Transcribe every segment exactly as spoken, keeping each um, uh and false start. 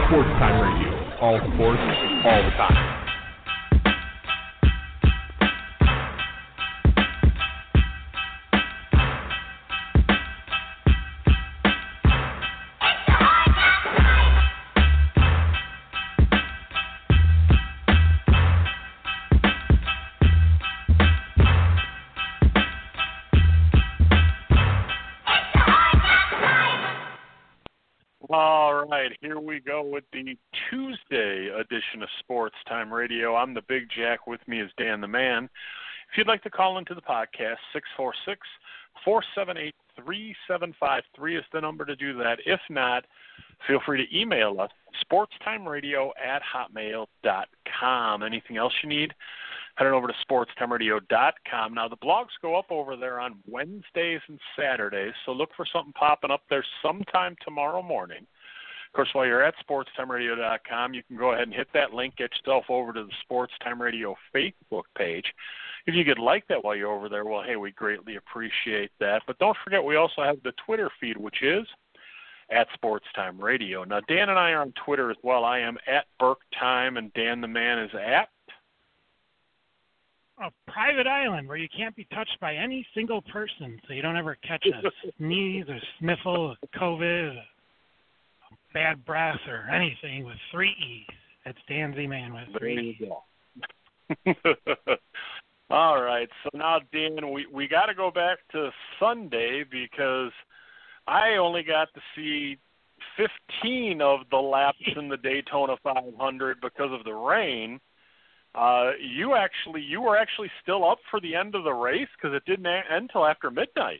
Sports Time Radio. All sports, all the time. All right, here we go with the Tuesday edition of Sports Time Radio. I'm the Big Jack. With me is Dan the Man. If you'd like to call into the podcast, six four six, four seven eight, three seven five three is the number to do that. If not, feel free to email us, sportstimeradio at hotmail dot com. Anything else you need, head on over to sportstimeradio dot com. Now, the blogs go up over there on Wednesdays and Saturdays, so look for something popping up there sometime tomorrow morning. Of course, while you're at sportstimeradio dot com, you can go ahead and hit that link, get yourself over to the Sports Time Radio Facebook page. If you could like that while you're over there, well, hey, we greatly appreciate that. But don't forget, we also have the Twitter feed, which is at Sports Time Radio. Now, Dan and I are on Twitter as well. I am at Burke Time, and Dan the Man is at a private island where you can't be touched by any single person, so you don't ever catch a sneeze or sniffle, a COVID, a bad breath, or anything with three E's. That's Dan Z Man with three E's. There you go. All right, so now, Dan, we, we got to go back to Sunday because I only got to see fifteen of the laps in the Daytona five hundred because of the rain. Uh, you actually, you were actually still up for the end of the race because it didn't end until after midnight.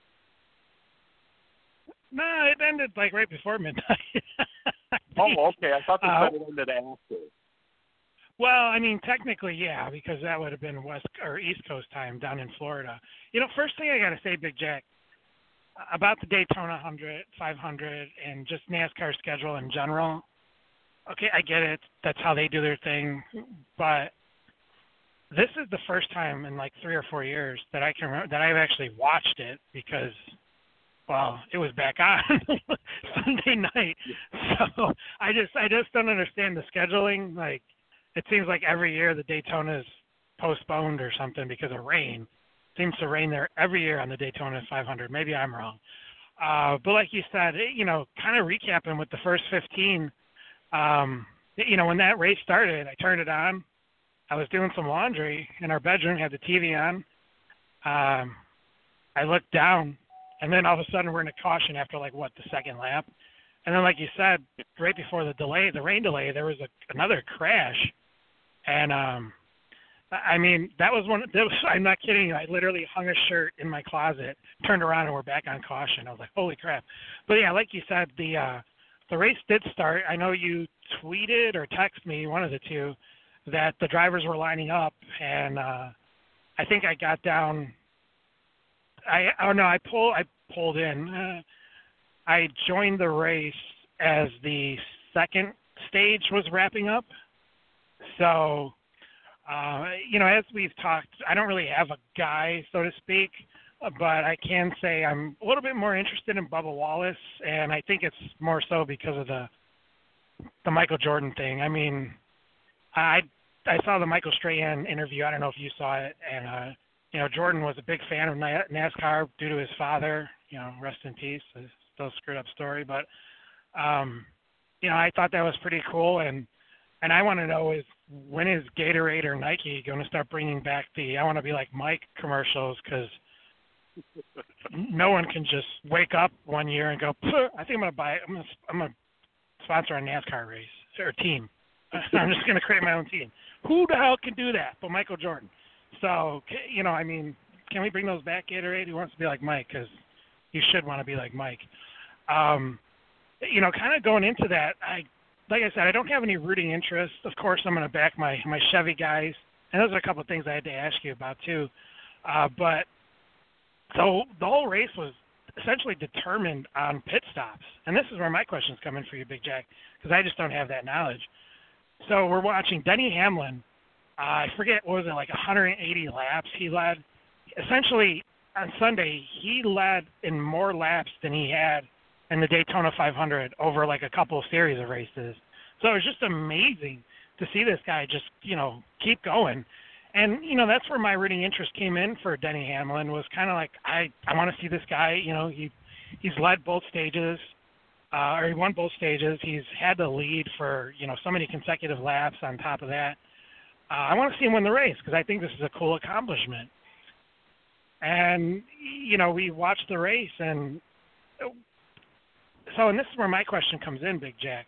No, it ended like right before midnight. Oh, okay. I thought they uh, said it ended after. Well, I mean, technically, yeah, because that would have been West or East Coast time down in Florida. You know, first thing I got to say, Big Jack, about the Daytona one hundred, five hundred, and just NASCAR schedule in general. Okay, I get it. That's how they do their thing. But this is the first time in like three or four years that I can remember that I've actually watched it because, well, it was back on Sunday night. So I just I just don't understand the scheduling. Like, it seems like every year the Daytona is postponed or something because of rain. It seems to rain there every year on the Daytona five hundred. Maybe I'm wrong. Uh, but like you said, it, you know, kind of recapping with the first fifteen. Um, you know, when that race started, I turned it on. I was doing some laundry in our bedroom, had the T V on. Um, I looked down, and then all of a sudden we're in a caution after, like, what, the second lap? And then, like you said, right before the delay, the rain delay, there was a, another crash. And, um, I mean, that was one, that was, I'm not kidding you. I literally hung a shirt in my closet, turned around, and we're back on caution. I was like, holy crap. But, yeah, like you said, the uh, the race did start. I know you tweeted or texted me, one of the two, that the drivers were lining up. And uh, I think I got down. I Oh, no, I, pull, I pulled in. Uh, I joined the race as the second stage was wrapping up. So, uh, you know, as we've talked, I don't really have a guy, so to speak, but I can say I'm a little bit more interested in Bubba Wallace, and I think it's more so because of the the Michael Jordan thing. I mean, I I saw the Michael Strahan interview. I don't know if you saw it, and uh, you know, Jordan was a big fan of NASCAR due to his father. You know, rest in peace. It's still a screwed up story, but um, you know, I thought that was pretty cool, and and I want to know is when is Gatorade or Nike going to start bringing back the I want to be like Mike commercials, because no one can just wake up one year and go, I think I'm going to buy, I'm going to, I'm going to sponsor a NASCAR race or team. I'm just going to create my own team. Who the hell can do that but Michael Jordan? So, you know, I mean, can we bring those back, Gatorade? Who wants to be like Mike? Because you should want to be like Mike. Um, you know, kind of going into that, I, like I said, I don't have any rooting interest. Of course, I'm going to back my, my Chevy guys. And those are a couple of things I had to ask you about, too. Uh, but so the whole race was essentially determined on pit stops. And this is where my question's coming for you, Big Jack, because I just don't have that knowledge. So we're watching Denny Hamlin. Uh, I forget, what was it, like one hundred eighty laps he led. Essentially, on Sunday, he led in more laps than he had in the Daytona five hundred over like a couple of series of races. So it was just amazing to see this guy just, you know, keep going. And, you know, that's where my rooting interest came in for Denny Hamlin, was kind of like, I, I want to see this guy. You know, he he's led both stages, uh, or he won both stages. He's had the lead for, you know, so many consecutive laps on top of that. Uh, I want to see him win the race because I think this is a cool accomplishment. And, you know, we watched the race, and so, and this is where my question comes in, Big Jack.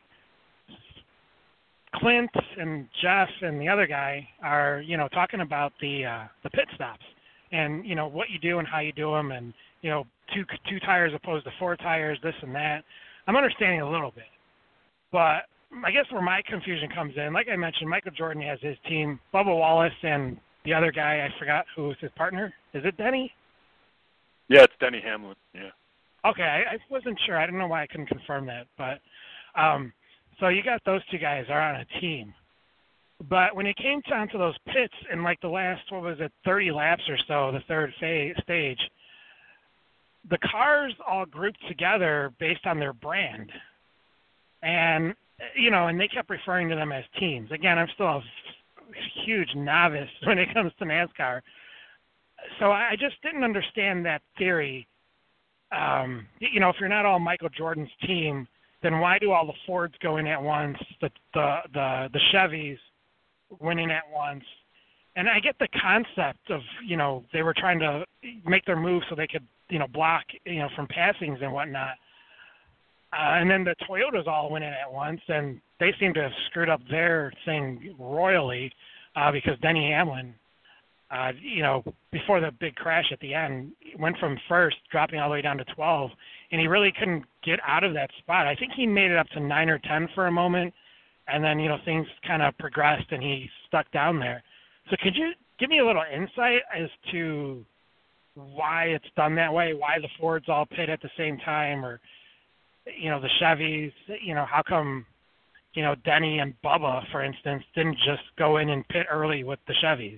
Clint and Jeff and the other guy are, you know, talking about the uh, the pit stops and, you know, what you do and how you do them, and, you know, two two tires opposed to four tires, this and that. I'm understanding a little bit, but I guess where my confusion comes in, like I mentioned, Michael Jordan has his team, Bubba Wallace and the other guy, I forgot who was his partner. Is it Denny? Yeah, it's Denny Hamlin. Yeah. Okay, I, I wasn't sure. I don't know why I couldn't confirm that, but um, so you got those two guys are on a team. But when it came down to those pits in like the last, what was it, thirty laps or so, the third phase, stage, the cars all grouped together based on their brand. And, you know, and they kept referring to them as teams. Again, I'm still a huge novice when it comes to NASCAR. So I just didn't understand that theory. Um, you know, if you're not all Michael Jordan's team, then why do all the Fords go in at once, the the the, the Chevys winning at once? And I get the concept of, you know, they were trying to make their move so they could, you know, block, you know, from passings and whatnot. Uh, and then the Toyotas all went in at once, and they seem to have screwed up their thing royally uh, because Denny Hamlin, uh, you know, before the big crash at the end, went from first, dropping all the way down to twelve, and he really couldn't get out of that spot. I think he made it up to nine or ten for a moment, and then, you know, things kind of progressed, and he stuck down there. So could you give me a little insight as to why it's done that way, why the Fords all pit at the same time, or, you know, the Chevys, you know, how come, you know, Denny and Bubba, for instance, didn't just go in and pit early with the Chevys?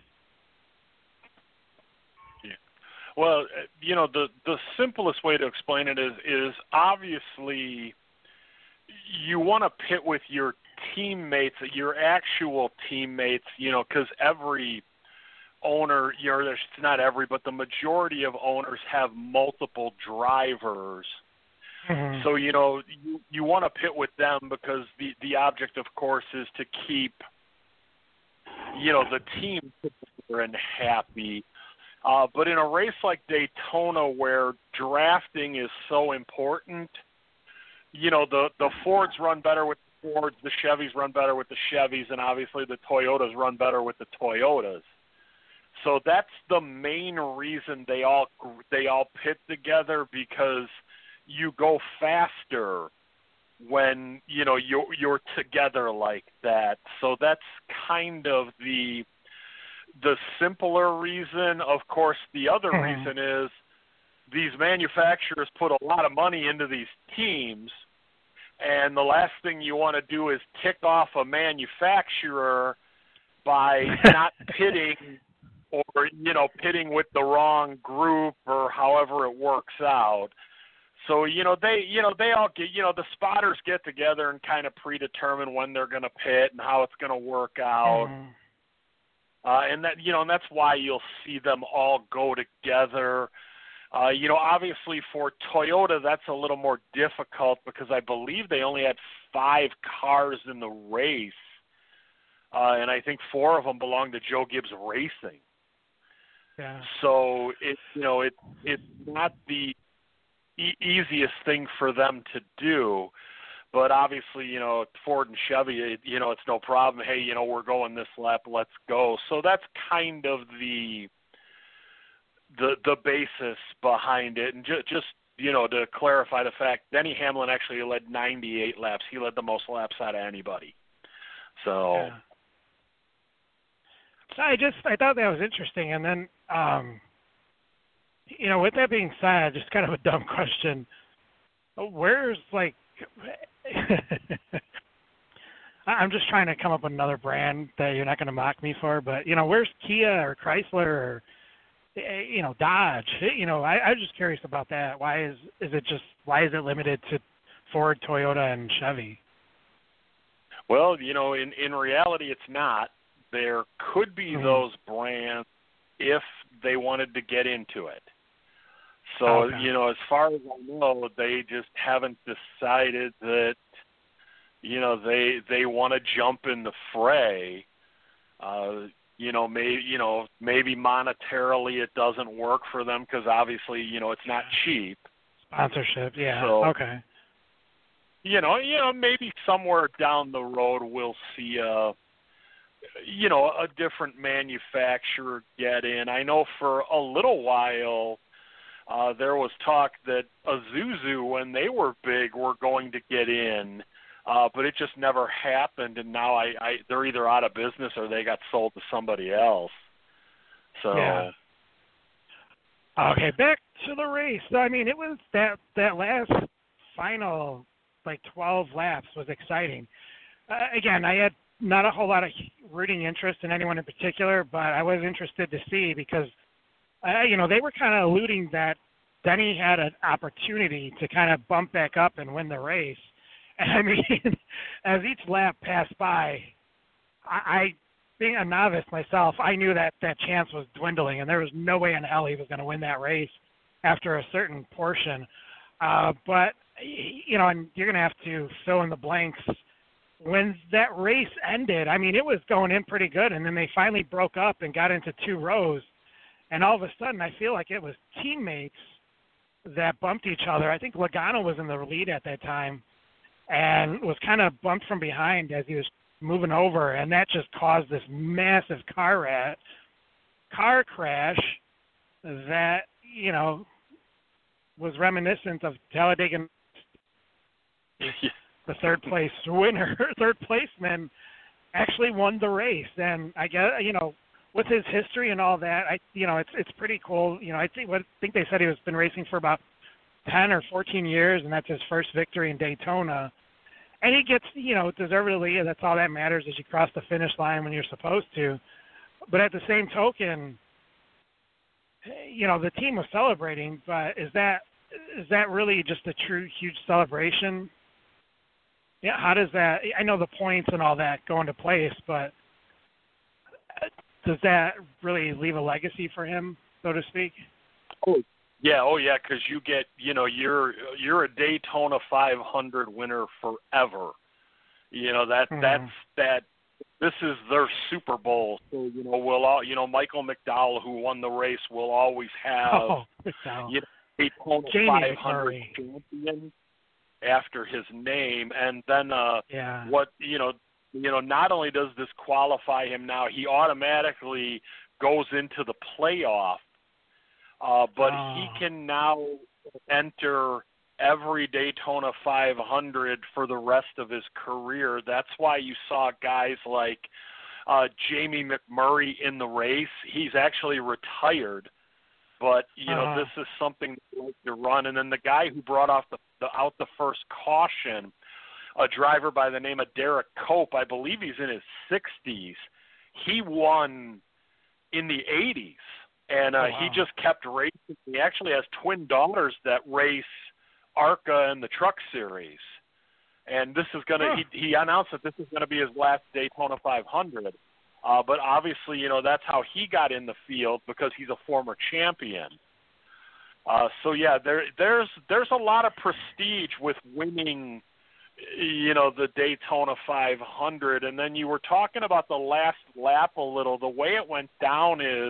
Yeah. Well, you know, the, the simplest way to explain it is, is obviously you want to pit with your teammates, your actual teammates, you know, because every owner, you know, there's not every, but the majority of owners have multiple drivers. Mm-hmm. So, you know, you, you want to pit with them because the, the object, of course, is to keep, you know, the team together and happy. Uh, but in a race like Daytona where drafting is so important, you know, the, the Fords run better with the Fords, the Chevys run better with the Chevys, and obviously the Toyotas run better with the Toyotas. So that's the main reason they all they all pit together, because you go faster when, you know, you're, you're together like that. So that's kind of the the simpler reason. Of course, the other mm-hmm. reason is these manufacturers put a lot of money into these teams, and the last thing you want to do is tick off a manufacturer by not pitting or, you know, pitting with the wrong group or however it works out. So, you know, they, you know, they all get, you know, the spotters get together and kind of predetermine when they're going to pit and how it's going to work out. Mm-hmm. Uh, and that, you know, and that's why you'll see them all go together. Uh, you know, obviously for Toyota, that's a little more difficult because I believe they only had five cars in the race. Uh, and I think four of them belong to Joe Gibbs Racing. Yeah. So it, you know, it it's not the e- easiest thing for them to do, but obviously, you know, Ford and Chevy, it, you know, it's no problem. Hey, you know, we're going this lap, let's go. So that's kind of the the the basis behind it. And ju- just you know, to clarify the fact, Denny Hamlin actually led ninety-eight laps. He led the most laps out of anybody. So. Yeah. So I just I thought that was interesting, and then um, you know, with that being said, just kind of a dumb question. Where's like, I'm just trying to come up with another brand that you're not going to mock me for, but you know, where's Kia or Chrysler or you know Dodge? You know, I, I'm just curious about that. Why is is it just why is it limited to Ford, Toyota, and Chevy? Well, you know, in, in reality, it's not. There could be mm-hmm. those brands if they wanted to get into it. So, okay. you know, as far as I know, they just haven't decided that, you know, they they want to jump in the fray. Uh, you know, maybe you know maybe monetarily it doesn't work for them because obviously, you know, it's not cheap. Sponsorship, yeah. So, okay. You know, you know, maybe somewhere down the road we'll see a, you know, a different manufacturer get in. I know for a little while uh, there was talk that Isuzu, when they were big, were going to get in, uh, but it just never happened. And now I, I, they're either out of business or they got sold to somebody else. So. Yeah. Okay, back to the race. So, I mean, it was that that last final, like twelve laps, was exciting. Uh, again, I had not a whole lot of rooting interest in anyone in particular, but I was interested to see because, uh, you know, they were kind of alluding that Denny had an opportunity to kind of bump back up and win the race. And I mean, as each lap passed by, I, I, being a novice myself, I knew that that chance was dwindling, and there was no way in hell he was going to win that race after a certain portion. Uh, but, you know, and you're going to have to fill in the blanks. When that race ended, I mean, it was going in pretty good, and then they finally broke up and got into two rows. And all of a sudden, I feel like it was teammates that bumped each other. I think Logano was in the lead at that time and was kind of bumped from behind as he was moving over, and that just caused this massive car rat, car crash that, you know, was reminiscent of Talladega. The third place winner, third placeman, actually won the race, and I guess, you know, with his history and all that, I you know it's it's pretty cool. You know, I think what I think they said he was been racing for about ten or fourteen years, and that's his first victory in Daytona. And he gets, you know, deservedly, that's all that matters is you cross the finish line when you're supposed to. But at the same token, you know, the team was celebrating, but is that is that really just a true huge celebration? Yeah, how does that, I know the points and all that go into place, but does that really leave a legacy for him, so to speak? Oh, yeah, oh yeah, because you get, you know, you're you're a Daytona five hundred winner forever. You know, that mm-hmm. that's that. This is their Super Bowl. So, you know, we'll all, you know, Michael McDowell, who won the race, will always have oh, you know, Daytona Jamie five hundred champion after his name. And then uh, yeah. what, you know, you know, not only does this qualify him now, he automatically goes into the playoff, uh, but oh. he can now enter every Daytona five hundred for the rest of his career. That's why you saw guys like uh, Jamie McMurray in the race. He's actually retired, but, you know, uh-huh. this is something to run. And then the guy who brought off the, the out the first caution, a driver by the name of Derek Cope, I believe he's in his sixties. He won in the eighties, and uh, oh, wow. he just kept racing. He actually has twin daughters that race ARCA and the Truck Series. And this is going to, huh. he, he announced that this is going to be his last Daytona five hundred. Uh, but obviously, you know, that's how he got in the field because he's a former champion. Uh, so, yeah, there, there's there's a lot of prestige with winning, you know, the Daytona five hundred. And then you were talking about the last lap a little. The way it went down is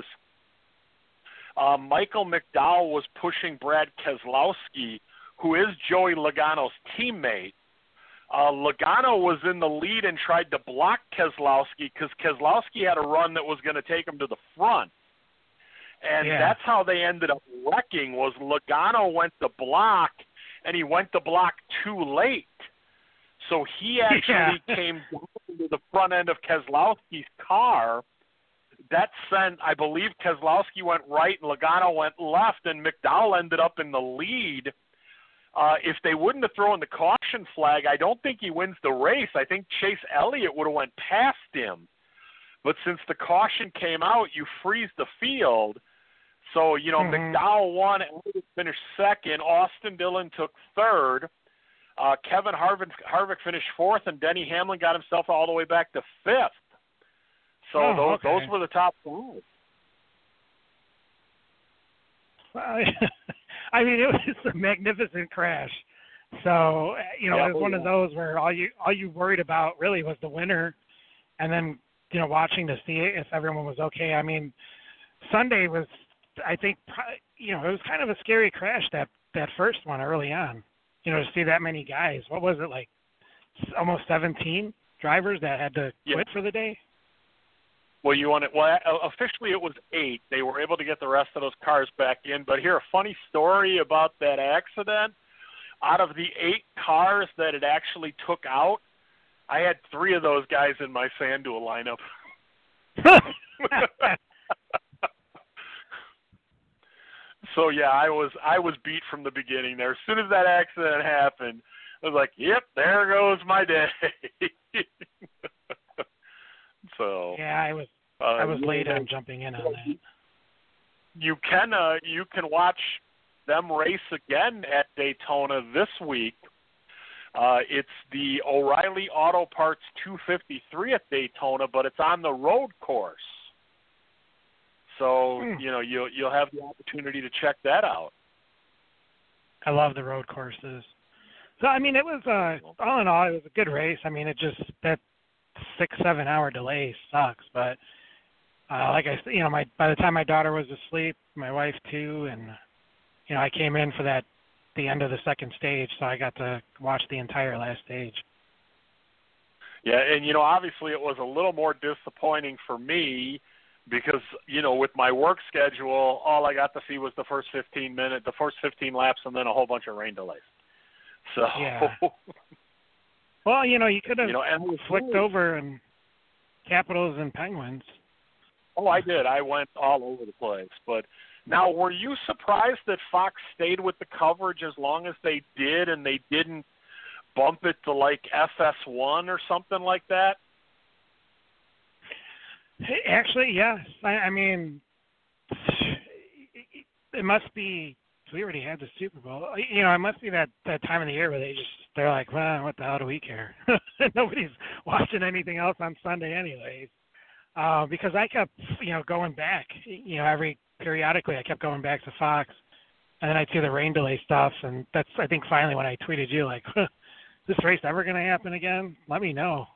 uh, Michael McDowell was pushing Brad Keselowski, who is Joey Logano's teammate. Uh, Logano was in the lead and tried to block Keselowski because Keselowski had a run that was going to take him to the front. And yeah. that's how they ended up wrecking, was Logano went to block, and he went to block too late. So he actually yeah. came down to the front end of Keselowski's car. That sent, I believe, Keselowski went right and Logano went left, and McDowell ended up in the lead. Uh, if they wouldn't have thrown the caution flag, I don't think he wins the race. I think Chase Elliott would have went past him. But since the caution came out, you freeze the field. So, you know, mm-hmm. McDowell won, Elliott finished second. Austin Dillon took third. Uh, Kevin Harvick, Harvick finished fourth, and Denny Hamlin got himself all the way back to fifth. So oh, those okay. those were the top five. Well, I mean, it was a magnificent crash. So, you know, yeah, it was one yeah. of those where all you all you worried about really was the winner, and then, you know, watching to see if everyone was okay. I mean, Sunday was, I think, you know, it was kind of a scary crash, that, that first one early on, you know, to see that many guys. What was it, like almost seventeen drivers that had to yeah. quit for the day? Well, you want it. Well, officially it was eight. They were able to get the rest of those cars back in. But here, a funny story about that accident. Out of the eight cars that it actually took out, I had three of those guys in my FanDuel lineup. So yeah, I was I was beat from the beginning there. As soon as that accident happened, I was like, "Yep, there goes my day." So yeah, I was uh, I was you late know, on jumping in on that. You can uh, you can watch them race again at Daytona this week. Uh, it's the O'Reilly Auto Parts two fifty-three at Daytona, but it's on the road course. So Hmm. you know you'll you'll have the opportunity to check that out. I love the road courses. So I mean, it was uh, all in all, it was a good race. I mean, it just that six seven hour delay sucks, but uh, like I said, you know, my by the time my daughter was asleep, my wife too, and you know, I came in for that the end of the second stage, so I got to watch the entire last stage. Yeah, and you know, obviously it was a little more disappointing for me because, you know, with my work schedule, all I got to see was the first fifteen minutes, the first fifteen laps, and then a whole bunch of rain delays. So, yeah. Well, you know, you could have you know, and flicked over and Capitals and Penguins. Oh, I did. I went all over the place. But now, were you surprised that Fox stayed with the coverage as long as they did, and they didn't bump it to like F S one or something like that? Actually, yes. I, I mean, it must be. We already had the Super Bowl. You know, it must be that, that time of the year where they just they're like, well, what the hell do we care? Nobody's watching anything else on Sunday, anyways. Uh, because I kept, you know, going back. You know, every periodically I kept going back to Fox, and then I'd see the rain delay stuff, and that's I think finally when I tweeted you like, is this race ever going to happen again? Let me know.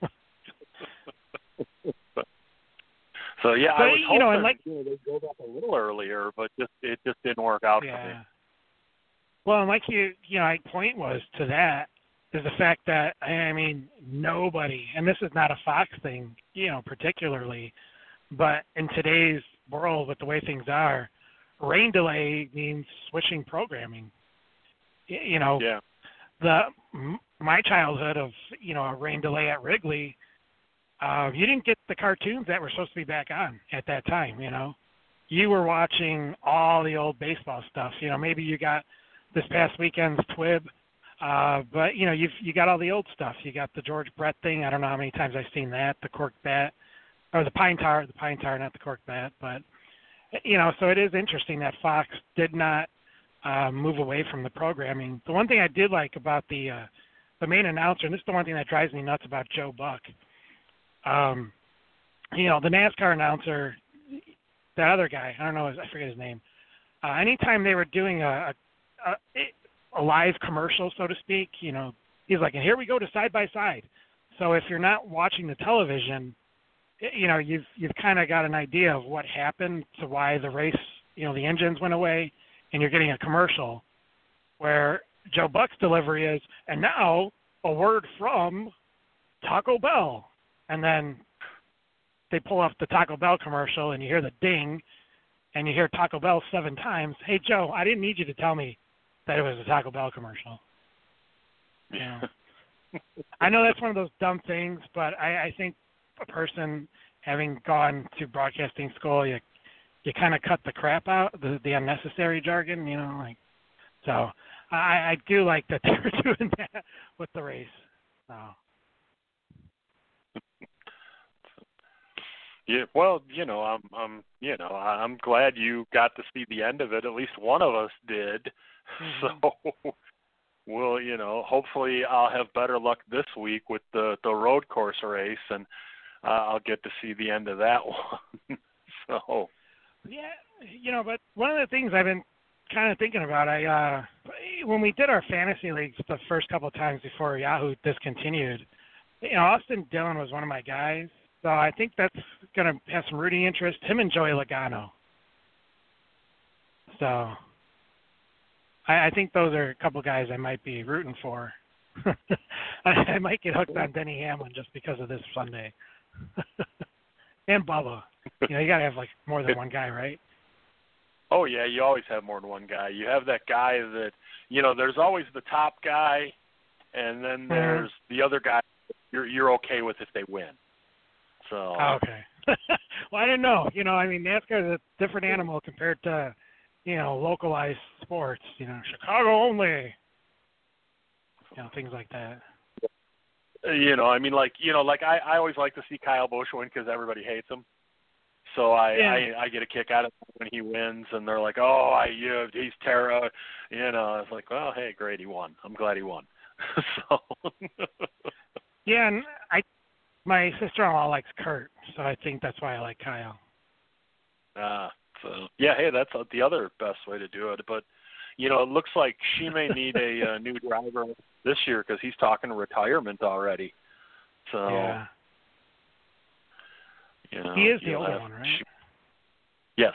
So yeah, but, I was you hoping know, and like, you know, they'd go back a little earlier, but just it just didn't work out yeah. for me. Well, and like you, you know, my point was to that is the fact that I mean nobody, and this is not a Fox thing, you know, particularly, but in today's world with the way things are, rain delay means switching programming. You know, yeah. the my childhood of you know a rain delay at Wrigley. Uh, you didn't get the cartoons that were supposed to be back on at that time, you know. You were watching all the old baseball stuff. You know, maybe you got this past weekend's Twib, uh, but, you know, you've you got all the old stuff. You got the George Brett thing. I don't know how many times I've seen that, the cork bat, or the pine tar, the pine tar, not the cork bat. But, you know, so it is interesting that Fox did not uh, move away from the programming. The one thing I did like about the uh, the main announcer, and this is the one thing that drives me nuts about Joe Buck, Um, you know, the NASCAR announcer, that other guy, I don't know, I forget his name. Uh, anytime they were doing a, a a live commercial, so to speak, you know, he's like, and here we go to side by side. So if you're not watching the television, you know, you've you've kind of got an idea of what happened to why the race, you know, the engines went away, and you're getting a commercial where Joe Buck's delivery is, and now a word from Taco Bell. And then they pull off the Taco Bell commercial, and you hear the ding, and you hear Taco Bell seven times. Hey, Joe, I didn't need you to tell me that it was a Taco Bell commercial. You know? I know that's one of those dumb things, but I, I think a person having gone to broadcasting school, you you kind of cut the crap out, the, the unnecessary jargon, you know. like. So I, I do like that they were doing that with the race. So. Yeah, well, you know, I'm, I'm, you know, I'm glad you got to see the end of it. At least one of us did. Mm-hmm. So Well, you know, hopefully I'll have better luck this week with the the road course race, and uh, I'll get to see the end of that one. So. Yeah, you know, but one of the things I've been kind of thinking about, I uh, when we did our fantasy leagues the first couple of times before Yahoo discontinued, you know, Austin Dillon was one of my guys, so I think that's going to have some rooting interest. Him and Joey Logano. So I, I think those are a couple of guys I might be rooting for. I, I might get hooked on Denny Hamlin just because of this Sunday. And Bubba. You know, you got to have, like, more than one guy, right? Oh, yeah, you always have more than one guy. You have that guy that, you know, there's always the top guy, and then there's mm-hmm. the other guy you're you're okay with if they win. So. Oh, okay. Well, I didn't know. You know, I mean, NASCAR is a different animal compared to, you know, localized sports. You know, Chicago only. You know, things like that. You know, I mean, like, you know, like I, I always like to see Kyle Busch win because everybody hates him. So I, yeah. I I get a kick out of it when he wins, and they're like, oh, I, you know, he's terror. You know, it's like, well, hey, great, he won. I'm glad he won. So. Yeah, and I, my sister-in-law likes Kurt, so I think that's why I like Kyle. Ah, uh, so yeah, hey, that's the other best way to do it. But you know, it looks like she may need a, a new driver this year because he's talking retirement already. So. Yeah. You know, he is the older one, right? She, yes.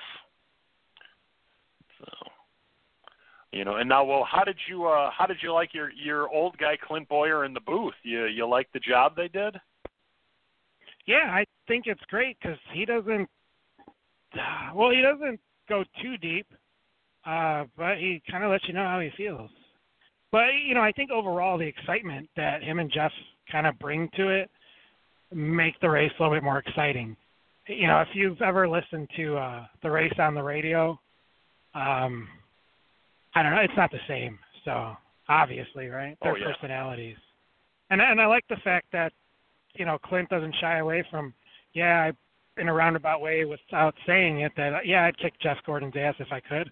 So, you know, and now, well, how did you uh, how did you like your, your old guy Clint Bowyer in the booth? You you like the job they did? Yeah, I think it's great because he doesn't. Well, he doesn't go too deep, uh, but he kind of lets you know how he feels. But you know, I think overall the excitement that him and Jeff kind of bring to it make the race a little bit more exciting. You know, if you've ever listened to uh, the race on the radio, um, I don't know, it's not the same. So obviously, right? Their oh, yeah. personalities, and and I like the fact that you know Clint doesn't shy away from, yeah, I, in a roundabout way without saying it that uh, yeah, I'd kick Jeff Gordon's ass if I could.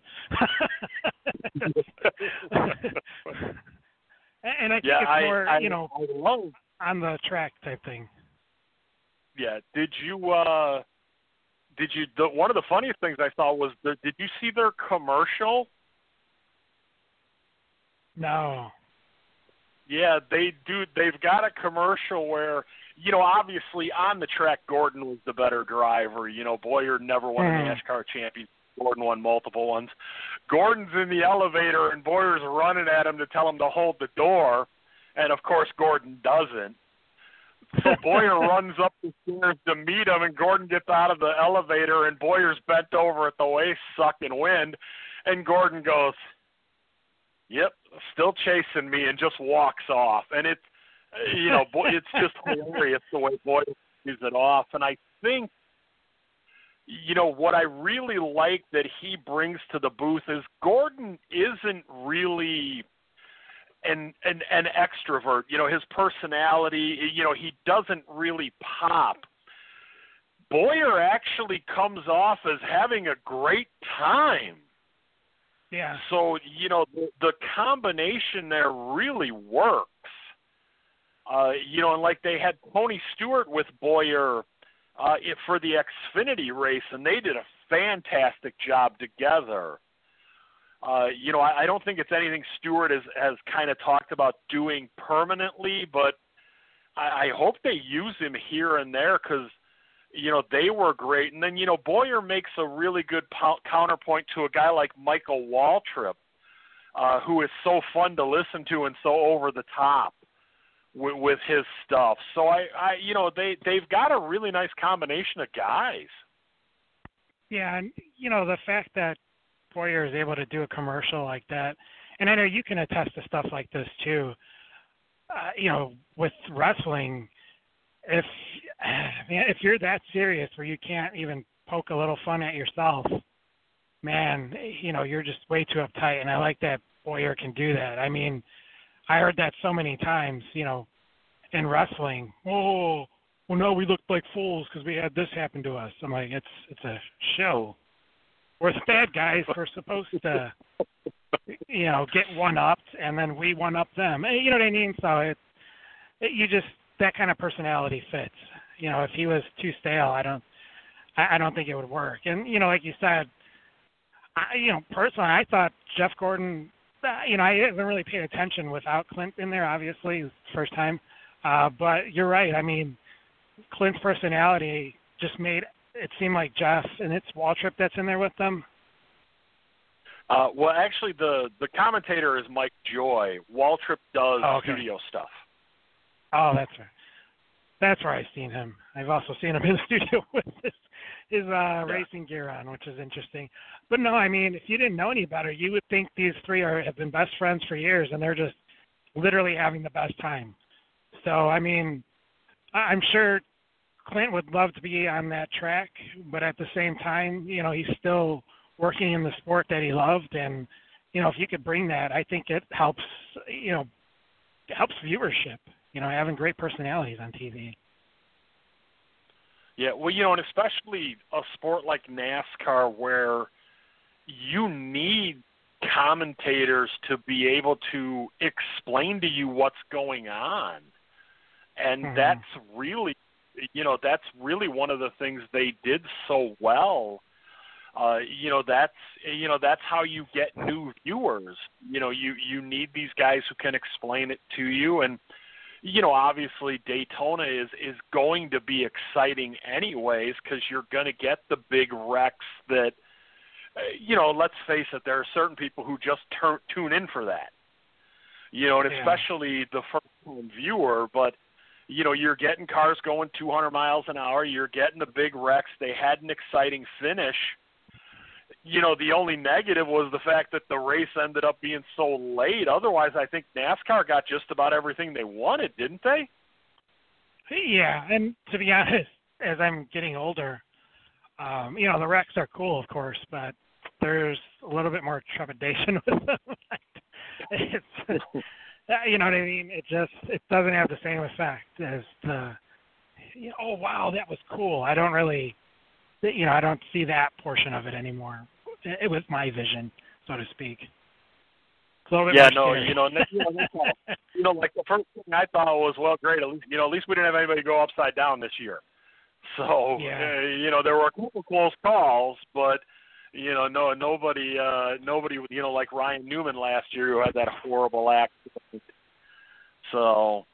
and I think yeah, it's more I, I, you know I love on the track type thing. Yeah. Did you? Uh, did you? The, one of the funniest things I saw was the. Did you see their commercial? No. Yeah, they do. They've got a commercial where you know, obviously on the track, Gordon was the better driver. You know, Bowyer never won mm. a NASCAR championship. Gordon won multiple ones. Gordon's in the elevator and Bowyer's running at him to tell him to hold the door, and of course Gordon doesn't. So Bowyer runs up the stairs to meet him, and Gordon gets out of the elevator, and Bowyer's bent over at the waist, sucking wind, and Gordon goes, "Yep, still chasing me," and just walks off. And it's, you know, it's just hilarious the way Bowyer sees it off. And I think, you know, what I really like that he brings to the booth is Gordon isn't really an, an an extrovert. You know, his personality, you know, he doesn't really pop. Bowyer actually comes off as having a great time. Yeah. So, you know, the, the combination there really works. Uh, you know, and like they had Tony Stewart with Bowyer uh, for the Xfinity race, and they did a fantastic job together. Uh, you know, I, I don't think it's anything Stewart has, has kind of talked about doing permanently, but I, I hope they use him here and there because, you know, they were great. And then, you know, Bowyer makes a really good po- counterpoint to a guy like Michael Waltrip, uh, who is so fun to listen to and so over the top with, with his stuff. So, I, I, you know, they, they've got a really nice combination of guys. Yeah, and, you know, the fact that Bowyer is able to do a commercial like that, and I know you can attest to stuff like this too, uh, you know, with wrestling, if man, if you're that serious where you can't even poke a little fun at yourself, man, you know, you're just way too uptight, and I like that Bowyer can do that. I mean, I heard that so many times, you know, in wrestling. Oh, well, no, we looked like fools because we had this happen to us. I'm like, it's it's a show. we're the bad guys. We're supposed to, you know, get one-upped, and then we one-up them. You know what I mean? So it, it, you just, that kind of personality fits. You know, if he was too stale, I don't, I, I don't think it would work. And, you know, like you said, I, you know, personally, I thought Jeff Gordon, uh, you know, I haven't really paid attention without Clint in there, obviously, it was the first time. Uh, but you're right. I mean, Clint's personality just made it seem like Jeff, and it's Waltrip that's in there with them. Uh, well, actually, the, the commentator is Mike Joy. Waltrip does oh, okay. studio stuff. Oh, that's right. That's where I've seen him. I've also seen him in the studio with his, his uh, yeah. racing gear on, which is interesting. But no, I mean, if you didn't know any better, you would think these three are have been best friends for years, and they're just literally having the best time. So, I mean, I'm sure Clint would love to be on that track, but at the same time, you know, he's still working in the sport that he loved, and, you know, if you could bring that, I think it helps, you know, it helps viewership, you know, having great personalities on T V. Yeah, well, you know, and especially a sport like NASCAR where you need commentators to be able to explain to you what's going on. And mm-hmm. that's really, you know, that's really one of the things they did so well. Uh, you know, that's, you know, that's how you get new viewers. You know, you, you need these guys who can explain it to you. And, you know, obviously Daytona is, is going to be exciting anyways, because you're going to get the big wrecks that, uh, you know, let's face it, there are certain people who just turn, tune in for that. You know, and yeah. especially the first-time viewer, but, you know, you're getting cars going two hundred miles an hour. You're getting the big wrecks. They had an exciting finish. You know, the only negative was the fact that the race ended up being so late. Otherwise, I think NASCAR got just about everything they wanted, didn't they? Yeah, and to be honest, as I'm getting older, um, you know, the wrecks are cool, of course, but there's a little bit more trepidation with them. It's, you know what I mean? It just it doesn't have the same effect as the, you know, oh, wow, that was cool. I don't really, you know, I don't see that portion of it anymore. It was my vision, so to speak. It's a little bit yeah, more no, scary. you know, you know, you know, like the first thing I thought was, well, great, at least, you know, at least we didn't have anybody go upside down this year. So, yeah. uh, you know, there were a couple close calls, but, you know, no, nobody, uh, nobody, you know, like Ryan Newman last year who had that horrible accident. So,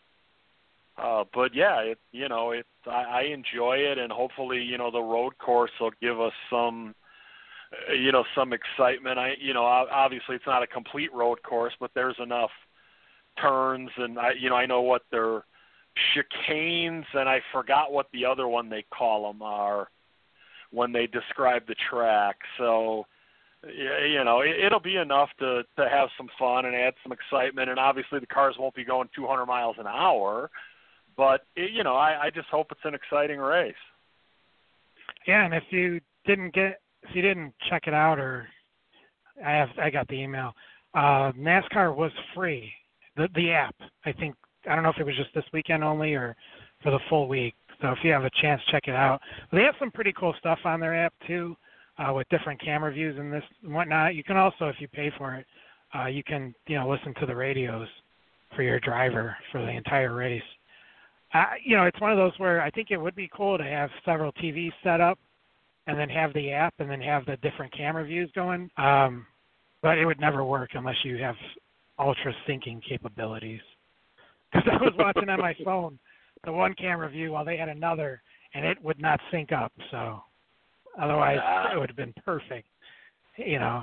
uh, but yeah, it, you know, it, I, I enjoy it, and hopefully, you know, the road course will give us some, uh, you know, some excitement. I, you know, obviously it's not a complete road course, but there's enough turns, and I, you know, I know what they're chicanes, and I forgot what the other one they call them are when they describe the track. So, you know, it, it'll be enough to, to have some fun and add some excitement. And obviously the cars won't be going two hundred miles an hour, but, it, you know, I, I just hope it's an exciting race. Yeah, and if you didn't get, if you didn't check it out, or I have, I got the email, uh, NASCAR was free. The, the app, I think, I don't know if it was just this weekend only or for the full week. So if you have a chance, check it out. They have some pretty cool stuff on their app too, uh, with different camera views and this and whatnot. You can also, if you pay for it, uh, you can, you know, listen to the radios for your driver for the entire race. Uh, you know, it's one of those where I think it would be cool to have several T Vs set up and then have the app and then have the different camera views going. Um, but it would never work unless you have ultra syncing capabilities. Because I was watching on my phone the one camera view while they had another, and it would not sync up. So otherwise, it would have been perfect, you know.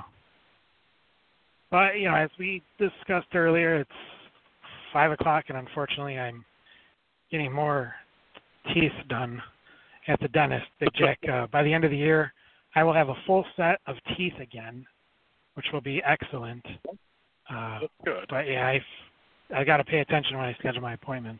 But, you know, as we discussed earlier, it's five o'clock, and unfortunately I'm getting more teeth done at the dentist. Big Jack, uh, by the end of the year, I will have a full set of teeth again, which will be excellent. Uh, That's good. But, yeah, I've, I got to pay attention when I schedule my appointments.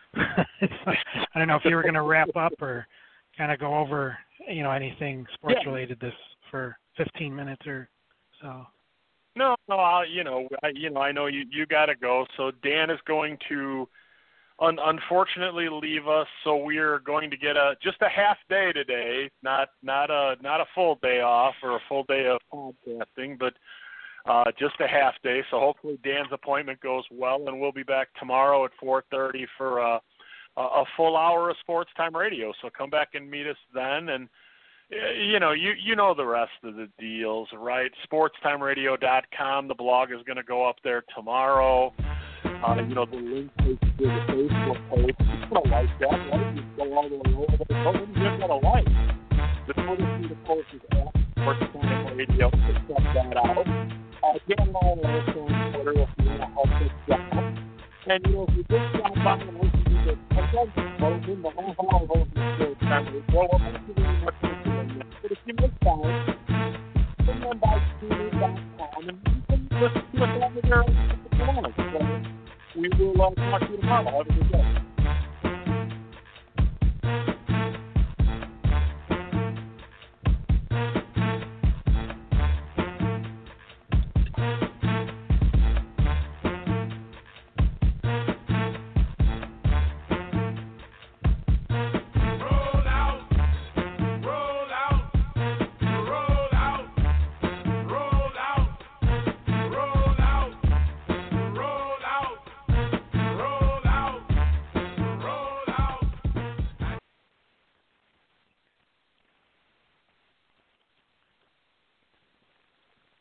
I don't know if you were going to wrap up or kind of go over, you know, anything sports related this for fifteen minutes or so. No, no, I'll, you know, I, you know, I know you, you got to go. So Dan is going to un- unfortunately leave us, so we're going to get a just a half day today, not not a not a full day off or a full day of podcasting, but uh, just a half day. So hopefully Dan's appointment goes well, and we'll be back tomorrow at four thirty for a, a full hour of Sports Time Radio. So come back and meet us then, and you know, you you know the rest of the deals, right? sports time radio dot com. The blog is going to go up there tomorrow. Uh, you know, the link is to the Facebook page. You don't like that, right? You go all the way over there. But when you just got a like, the Twitter feed, of course, is at Sports Time Radio. So check that out. Uh, get along with us on Twitter if you want to help us out. And, you know, if you just stop by and listen to the sometimes it's closing, the whole hour of the Sports Time Radio. Well, thank you very much for doing that. But if you miss time, come on by Twitter dot com and you can listen to us over there. So we will uh, talk to you tomorrow. Have a good day.